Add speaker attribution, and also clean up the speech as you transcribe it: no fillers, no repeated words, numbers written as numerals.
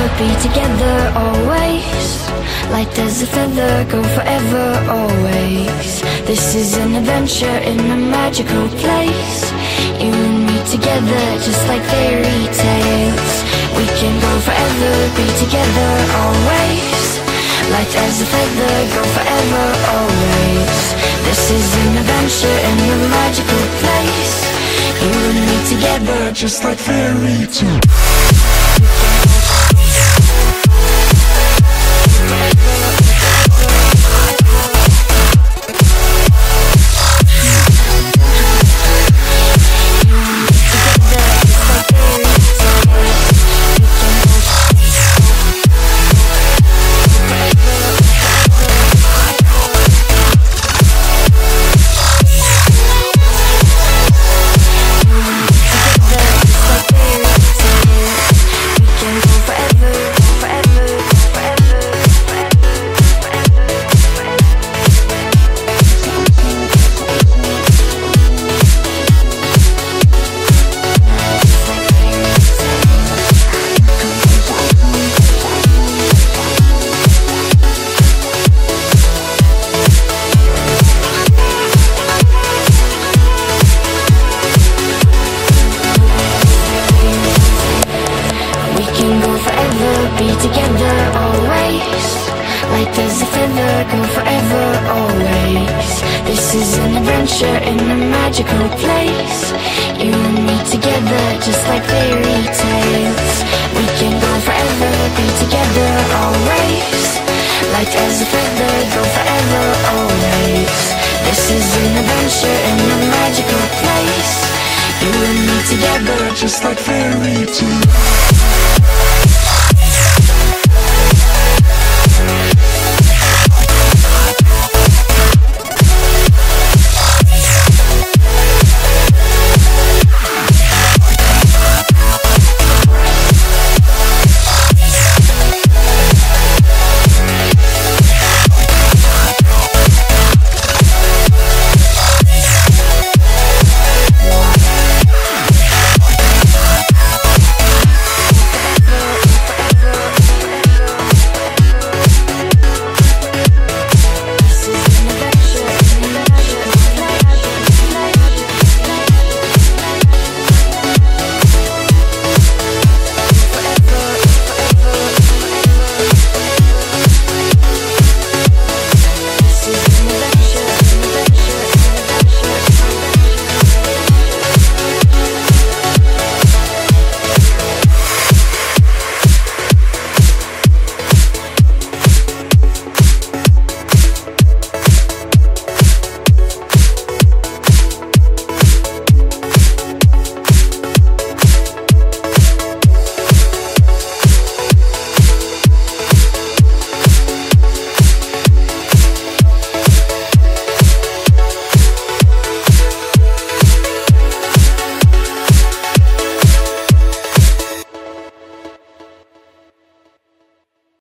Speaker 1: be together always. Light as a feather, go forever always. This is an adventure in a magical place. You and me together, just like fairy tales. We can go forever, be together always. Light as a feather, go forever always. This is an adventure in a magical place. You and me together, just like fairy tales. Be together always. Light as a feather, go forever always. This is an adventure in a magical place. You and me together, just like fairy tales. We can go forever, be together always. Light as a feather, go forever always. This is an adventure in a magical place. You and me together, just like fairy tales.